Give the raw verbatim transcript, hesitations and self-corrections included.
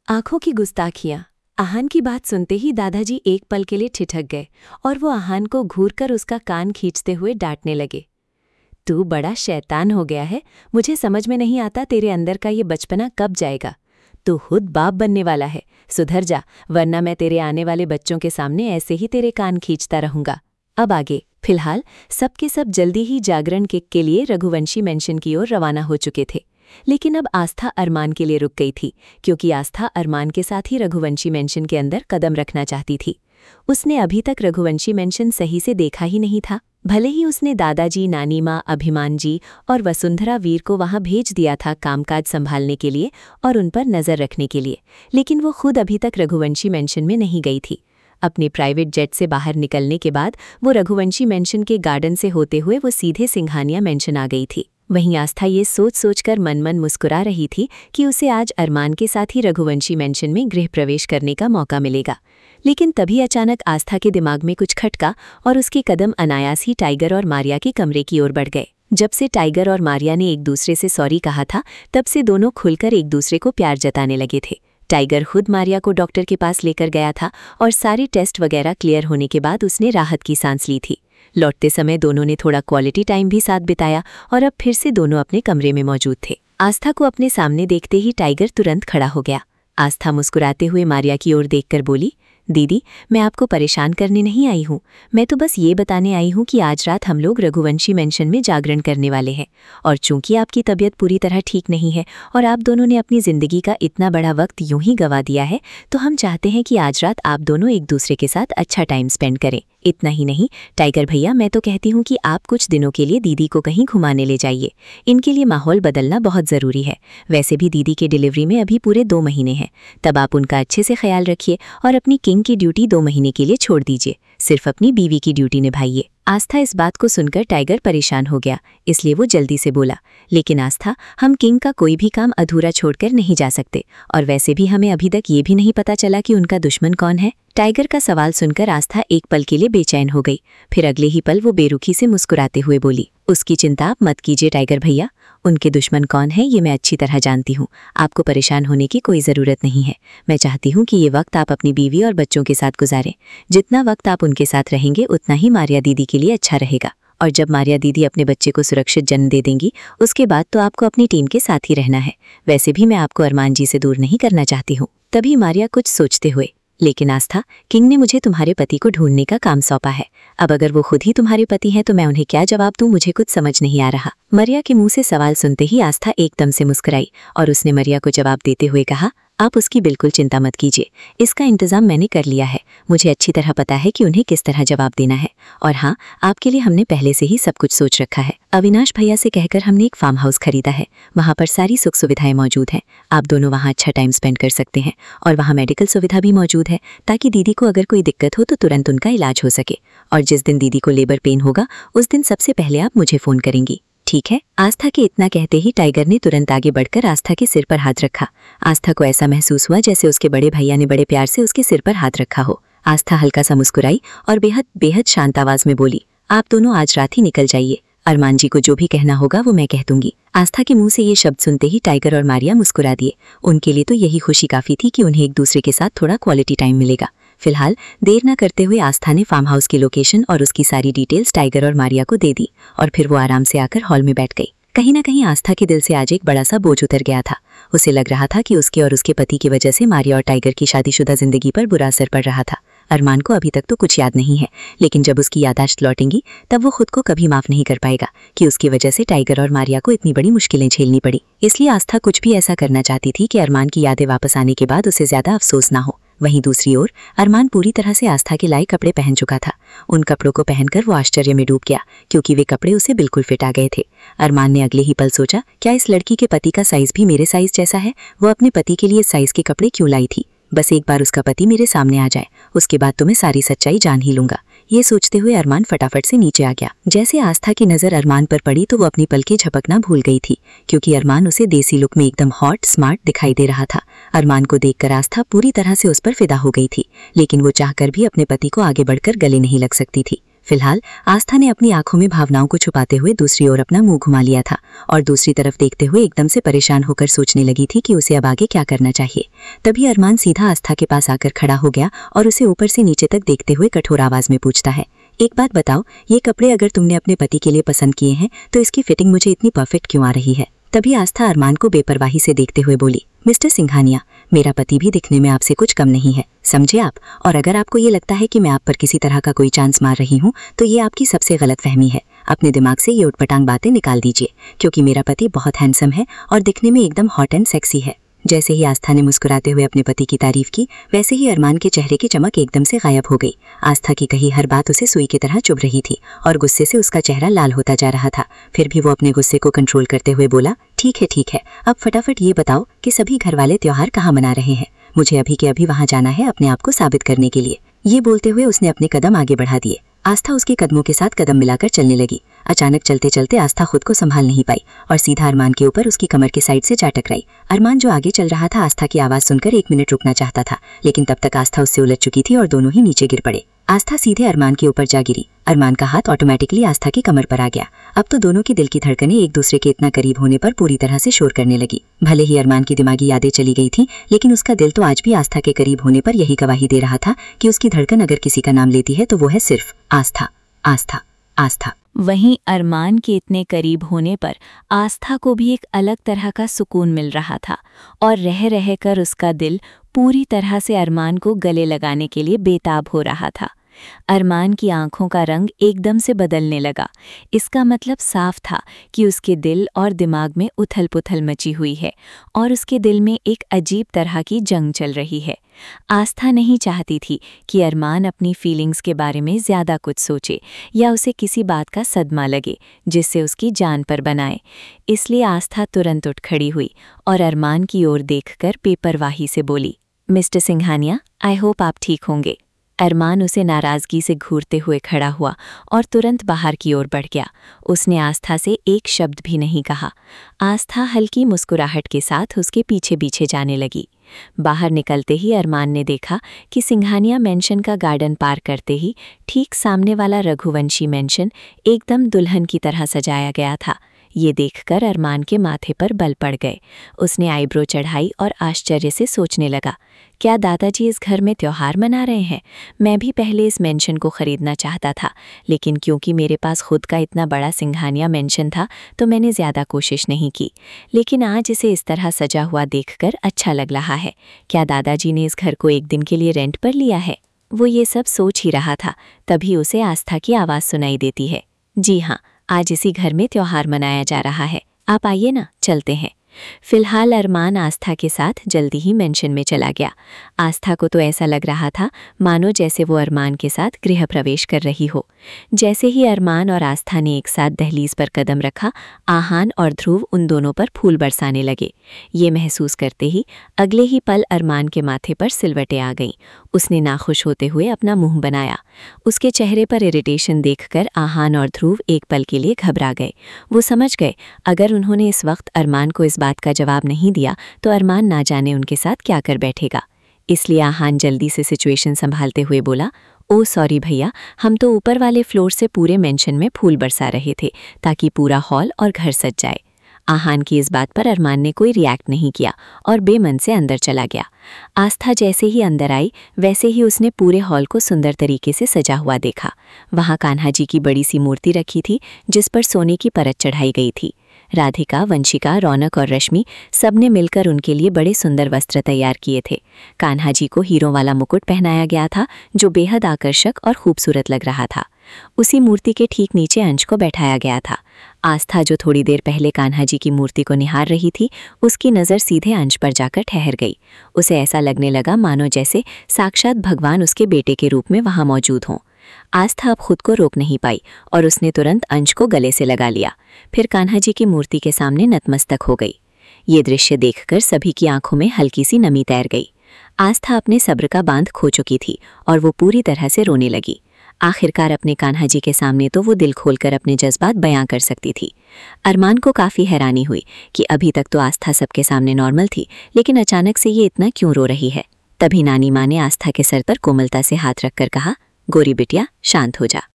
आंखों की गुस्ताखियां। आहान की बात सुनते ही दादाजी एक पल के लिए ठिठक गए और वो आहान को घूरकर उसका कान खींचते हुए डांटने लगे। तू बड़ा शैतान हो गया है, मुझे समझ में नहीं आता तेरे अंदर का ये बचपना कब जाएगा। तू खुद बाप बनने वाला है, सुधर जा, वरना मैं तेरे आने वाले बच्चों के सामने ऐसे ही तेरे कान खींचता रहूंगा। अब आगे। फिलहाल सबके सब जल्दी ही जागरण किक के लिए रघुवंशी मेंशन की ओर रवाना हो चुके थे, लेकिन अब आस्था अरमान के लिए रुक गई थी, क्योंकि आस्था अरमान के साथ ही रघुवंशी मेंशन के अंदर कदम रखना चाहती थी। उसने अभी तक रघुवंशी मेंशन सही से देखा ही नहीं था। भले ही उसने दादाजी, नानी माँ, अभिमान जी और वसुंधरा वीर को वहां भेज दिया था कामकाज संभालने के लिए और उन पर नजर रखने के लिए, लेकिन वो खुद अभी तक रघुवंशी मेंशन में नहीं गई थी। अपने प्राइवेट जेट से बाहर निकलने के बाद वो रघुवंशी मेंशन के गार्डन से होते हुए वो सीधे सिंघानिया मेंशन आ गई थी। वहीं आस्था ये सोच सोचकर मन मन मुस्कुरा रही थी कि उसे आज अरमान के साथ ही रघुवंशी मेंशन में गृह प्रवेश करने का मौका मिलेगा। लेकिन तभी अचानक आस्था के दिमाग में कुछ खटका और उसके कदम अनायास ही टाइगर और मारिया के कमरे की ओर बढ़ गए। जब से टाइगर और मारिया ने एक दूसरे से सॉरी कहा था, तब से दोनों खुलकर एक दूसरे को प्यार जताने लगे थे। टाइगर खुद मारिया को डॉक्टर के पास लेकर गया था और सारे टेस्ट वगैरह क्लियर होने के बाद उसने राहत की सांस ली थी। लौटते समय दोनों ने थोड़ा क्वालिटी टाइम भी साथ बिताया और अब फिर से दोनों अपने कमरे में मौजूद थे। आस्था को अपने सामने देखते ही टाइगर तुरंत खड़ा हो गया। आस्था मुस्कुराते हुए मारिया की ओर देखकर बोली, दीदी, मैं आपको परेशान करने नहीं आई हूँ, मैं तो बस ये बताने आई हूँ कि आज रात हम लोग रघुवंशी मेंशन में जागरण करने वाले हैं, और चूंकि आपकी तबीयत पूरी तरह ठीक नहीं है और आप दोनों ने अपनी ज़िंदगी का इतना बड़ा वक्त यूं ही गंवा दिया है, तो हम चाहते हैं कि आज रात आप दोनों एक दूसरे के साथ अच्छा टाइम स्पेंड करें। इतना ही नहीं टाइगर भैया, मैं तो कहती हूँ कि आप कुछ दिनों के लिए दीदी को कहीं घुमाने ले जाइए, इनके लिए माहौल बदलना बहुत ज़रूरी है। वैसे भी दीदी के डिलीवरी में अभी पूरे दो महीने हैं, तब आप उनका अच्छे से ख्याल रखिए और अपनी किंग की ड्यूटी दो महीने के लिए छोड़ दीजिए, सिर्फ अपनी बीवी की ड्यूटी निभाइए। आस्था इस बात को सुनकर टाइगर परेशान हो गया, इसलिए वो जल्दी से बोला, लेकिन आस्था, हम किंग का कोई भी काम अधूरा छोड़कर नहीं जा सकते, और वैसे भी हमें अभी तक ये भी नहीं पता चला कि उनका दुश्मन कौन है। टाइगर का सवाल सुनकर आस्था एक पल के लिए बेचैन हो गई, फिर अगले ही पल वो बेरुखी से मुस्कुराते हुए बोली, उसकी चिंता आप मत कीजिए टाइगर भैया, उनके दुश्मन कौन है ये मैं अच्छी तरह जानती हूँ। आपको परेशान होने की कोई ज़रूरत नहीं है। मैं चाहती हूँ कि ये वक्त आप अपनी बीवी और बच्चों के साथ गुजारें। जितना वक्त आप उनके साथ रहेंगे उतना ही मारिया दीदी के लिए अच्छा रहेगा, और जब मारिया दीदी अपने बच्चे को सुरक्षित जन्म दे देंगी, उसके बाद तो आपको अपनी टीम के साथ ही रहना है। वैसे भी मैं आपको अरमान जी से दूर नहीं करना चाहती हूँ। तभी मारिया कुछ सोचते हुए, लेकिन आस्था, किंग ने मुझे तुम्हारे पति को ढूंढने का काम सौंपा है। अब अगर वो खुद ही तुम्हारे पति हैं तो मैं उन्हें क्या जवाब दूं, मुझे कुछ समझ नहीं आ रहा। मारिया के मुंह से सवाल सुनते ही आस्था एकदम से मुस्कुराई और उसने मारिया को जवाब देते हुए कहा, आप उसकी बिल्कुल चिंता मत कीजिए, इसका इंतजाम मैंने कर लिया है। मुझे अच्छी तरह पता है कि उन्हें किस तरह जवाब देना है, और हाँ, आपके लिए हमने पहले से ही सब कुछ सोच रखा है। अविनाश भैया से कहकर हमने एक फार्म हाउस खरीदा है, वहाँ पर सारी सुख सुविधाएं मौजूद हैं। आप दोनों वहाँ अच्छा टाइम स्पेंड कर सकते हैं, और वहाँ मेडिकल सुविधा भी मौजूद है, ताकि दीदी को अगर कोई दिक्कत हो तो तुरंत उनका इलाज हो सके। और जिस दिन दीदी को लेबर पेन होगा उस दिन सबसे पहले आप मुझे फ़ोन करेंगी, ठीक है? आस्था के इतना कहते ही टाइगर ने तुरंत आगे बढ़कर आस्था के सिर पर हाथ रखा। आस्था को ऐसा महसूस हुआ जैसे उसके बड़े भैया ने बड़े प्यार से उसके सिर पर हाथ रखा हो। आस्था हल्का सा मुस्कुराई और बेहद बेहद शांत आवाज में बोली, आप दोनों आज रात ही निकल जाइए, अरमान जी को जो भी कहना होगा वो मैं कह दूंगी। आस्था के मुंह से ये शब्द सुनते ही टाइगर और मारिया मुस्कुरा दिए। उनके लिए तो यही खुशी काफी थी कि उन्हें एक दूसरे के साथ थोड़ा क्वालिटी टाइम मिलेगा। फिलहाल देर न करते हुए आस्था ने फार्म हाउस की लोकेशन और उसकी सारी डिटेल्स टाइगर और मारिया को दे दी, और फिर वो आराम से आकर हॉल में बैठ गई। कहीं ना कहीं आस्था के दिल से आज एक बड़ा सा बोझ उतर गया था। उसे लग रहा था कि उसके और उसके पति की वजह से मारिया और टाइगर की शादीशुदा जिंदगी पर बुरा असर पड़ रहा था। अरमान को अभी तक तो कुछ याद नहीं है, लेकिन जब उसकी याददाश्त लौटेंगी तब वो खुद को कभी माफ नहीं कर पाएगा कि उसकी वजह से टाइगर और मारिया को इतनी बड़ी मुश्किलें झेलनी पड़ी। इसलिए आस्था कुछ भी ऐसा करना चाहती थी कि अरमान की यादें वापस आने के बाद उसे ज्यादा अफसोस ना हो। वहीं दूसरी ओर अरमान पूरी तरह से आस्था के लायक कपड़े पहन चुका था। उन कपड़ों को पहनकर वो आश्चर्य में डूब गया, क्योंकि वे कपड़े उसे बिल्कुल फिट आ गए थे। अरमान ने अगले ही पल सोचा, क्या इस लड़की के पति का साइज भी मेरे साइज जैसा है? वो अपने पति के लिए साइज के कपड़े क्यों लाई थी? बस एक बार उसका पति मेरे सामने आ जाए, उसके बाद तो मैं सारी सच्चाई जान ही लूंगा। ये सोचते हुए अरमान फटाफट से नीचे आ गया। जैसे आस्था की नज़र अरमान पर पड़ी तो वो अपनी पलकें झपकना भूल गई थी, क्योंकि अरमान उसे देसी लुक में एकदम हॉट स्मार्ट दिखाई दे रहा था। अरमान को देखकर आस्था पूरी तरह से उस पर फिदा हो गई थी, लेकिन वो चाहकर भी अपने पति को आगे बढ़कर गले नहीं लग सकती थी। फिलहाल आस्था ने अपनी आंखों में भावनाओं को छुपाते हुए दूसरी ओर अपना मुंह घुमा लिया था और दूसरी तरफ देखते हुए एकदम से परेशान होकर सोचने लगी थी कि उसे अब आगे क्या करना चाहिए। तभी अरमान सीधा आस्था के पास आकर खड़ा हो गया और उसे ऊपर से नीचे तक देखते हुए कठोर आवाज में पूछता है, एक बात बताओ, ये कपड़े अगर तुमने अपने पति के लिए पसंद किए हैं तो इसकी फिटिंग मुझे इतनी परफेक्ट क्यों आ रही है? तभी आस्था अरमान को बेपरवाही से देखते हुए बोली, मिस्टर सिंघानिया, मेरा पति भी दिखने में आपसे कुछ कम नहीं है, समझे आप? और अगर आपको ये लगता है कि मैं आप पर किसी तरह का कोई चांस मार रही हूँ तो ये आपकी सबसे गलत फहमी है। अपने दिमाग से ये उटपटांग बातें निकाल दीजिए, क्योंकि मेरा पति बहुत हैंडसम है और दिखने में एकदम हॉट एंड सेक्सी है। जैसे ही आस्था ने मुस्कुराते हुए अपने पति की तारीफ की, वैसे ही अरमान के चेहरे की चमक एकदम से गायब हो गई। आस्था की कही हर बात उसे सुई की तरह चुभ रही थी और गुस्से से उसका चेहरा लाल होता जा रहा था। फिर भी वो अपने गुस्से को कंट्रोल करते हुए बोला, ठीक है ठीक है, अब फटाफट ये बताओ कि सभी घर वाले त्योहार कहाँ मना रहे हैं? मुझे अभी के अभी वहाँ जाना है अपने आप को साबित करने के लिए। ये बोलते हुए उसने अपने कदम आगे बढ़ा दिए। आस्था उसके कदमों के साथ कदम मिलाकर चलने लगी। अचानक चलते चलते आस्था खुद को संभाल नहीं पाई और सीधा अरमान के ऊपर उसकी कमर के साइड से जा टकराई। अरमान जो आगे चल रहा था आस्था की आवाज सुनकर एक मिनट रुकना चाहता था, लेकिन तब तक आस्था उससे उलझ चुकी थी और दोनों ही नीचे गिर पड़े। आस्था सीधे अरमान के ऊपर जा गिरी। अरमान का हाथ ऑटोमेटिकली आस्था की कमर पर आ गया। अब तो दोनों के दिल की धड़कनें एक दूसरे के इतना करीब होने पर पूरी तरह से शोर करने लगी। भले ही अरमान की दिमागी यादें चली गई थी, लेकिन उसका दिल तो आज भी आस्था के करीब होने पर यही गवाही दे रहा था कि उसकी धड़कन अगर किसी का नाम लेती है तो वो है सिर्फ आस्था, आस्था, आस्था। वहीं अरमान के इतने करीब होने पर आस्था को भी एक अलग तरह का सुकून मिल रहा था और रह रह कर उसका दिल पूरी तरह से अरमान को गले लगाने के लिए बेताब हो रहा था। अरमान की आंखों का रंग एकदम से बदलने लगा। इसका मतलब साफ था कि उसके दिल और दिमाग में उथल-पुथल मची हुई है और उसके दिल में एक अजीब तरह की जंग चल रही है। आस्था नहीं चाहती थी कि अरमान अपनी फीलिंग्स के बारे में ज़्यादा कुछ सोचे या उसे किसी बात का सदमा लगे जिससे उसकी जान पर बनाए। इसलिए आस्था तुरंत उठ खड़ी हुई और अरमान की ओर देखकर बेपरवाही से बोली, मिस्टर सिंघानिया, आई होप आप ठीक होंगे। अरमान उसे नाराज़गी से घूरते हुए खड़ा हुआ और तुरंत बाहर की ओर बढ़ गया। उसने आस्था से एक शब्द भी नहीं कहा। आस्था हल्की मुस्कुराहट के साथ उसके पीछे पीछे जाने लगी। बाहर निकलते ही अरमान ने देखा कि सिंघानिया मेंशन का गार्डन पार करते ही ठीक सामने वाला रघुवंशी मेंशन एकदम दुल्हन की तरह सजाया गया था। ये देखकर अरमान के माथे पर बल पड़ गए। उसने आईब्रो चढ़ाई और आश्चर्य से सोचने लगा, क्या दादाजी इस घर में त्योहार मना रहे हैं? मैं भी पहले इस मेंशन को खरीदना चाहता था, लेकिन क्योंकि मेरे पास खुद का इतना बड़ा सिंघानिया मेंशन था तो मैंने ज़्यादा कोशिश नहीं की। लेकिन आज इसे इस तरह सजा हुआ देखकर अच्छा लग रहा है। क्या दादाजी ने इस घर को एक दिन के लिए रेंट पर लिया है? वो ये सब सोच ही रहा था, तभी उसे आस्था की आवाज़ सुनाई देती है, जी हाँ, आज इसी घर में त्योहार मनाया जा रहा है, आप आइए ना, चलते हैं। फिलहाल अरमान आस्था के साथ जल्दी ही मेंशन में चला गया। आस्था को तो ऐसा लग रहा था मानो जैसे वो अरमान के साथ गृह प्रवेश कर रही हो। जैसे ही अरमान और आस्था ने एक साथ दहलीज पर कदम रखा, आहान और ध्रुव उन दोनों पर फूल बरसाने लगे। ये महसूस करते ही अगले ही पल अरमान के माथे पर सिलवटें आ गईं। उसने नाखुश होते हुए अपना मुंह बनाया। उसके चेहरे पर इरिटेशन देखकर आहान और ध्रुव एक पल के लिए घबरा गए। वो समझ गए अगर उन्होंने इस वक्त अरमान को इस बात का जवाब नहीं दिया तो अरमान ना जाने उनके साथ क्या कर बैठेगा। इसलिए आहान जल्दी से सिचुएशन संभालते हुए बोला, ओ सॉरी भैया, हम तो ऊपर वाले फ्लोर से पूरे मेंशन में फूल बरसा रहे थे ताकि पूरा हॉल और घर सज जाए। आहान की इस बात पर अरमान ने कोई रिएक्ट नहीं किया और बेमन से अंदर चला गया। आस्था जैसे ही अंदर आई वैसे ही उसने पूरे हॉल को सुंदर तरीके से सजा हुआ देखा। वहाँ कान्हा जी की बड़ी सी मूर्ति रखी थी जिस पर सोने की परत चढ़ाई गई थी। राधिका, वंशिका, रौनक और रश्मि सबने मिलकर उनके लिए बड़े सुंदर वस्त्र तैयार किए थे। कान्हा जी को हीरों वाला मुकुट पहनाया गया था जो बेहद आकर्षक और खूबसूरत लग रहा था। उसी मूर्ति के ठीक नीचे अंश को बैठाया गया था। आस्था जो थोड़ी देर पहले कान्हा जी की मूर्ति को निहार रही थी, उसकी नज़र सीधे अंश पर जाकर ठहर गई। उसे ऐसा लगने लगा मानो जैसे साक्षात भगवान उसके बेटे के रूप में वहाँ मौजूद हों। आस्था अब खुद को रोक नहीं पाई और उसने तुरंत अंश को गले से लगा लिया। फिर कान्हा जी की मूर्ति के सामने नतमस्तक हो गई। ये दृश्य देखकर सभी की आंखों में हल्की सी नमी तैर गई। आस्था अपने सब्र का बांध खो चुकी थी और वो पूरी तरह से रोने लगी। आखिरकार अपने कान्हा जी के सामने तो वो दिल खोलकर अपने जज्बात बयां कर सकती थी। अरमान को काफ़ी हैरानी हुई कि अभी तक तो आस्था सबके सामने नॉर्मल थी, लेकिन अचानक से ये इतना क्यों रो रही है। तभी नानी माँ ने आस्था के सर पर कोमलता से हाथ रखकर कहा, गोरी बिटिया, शांत हो जा।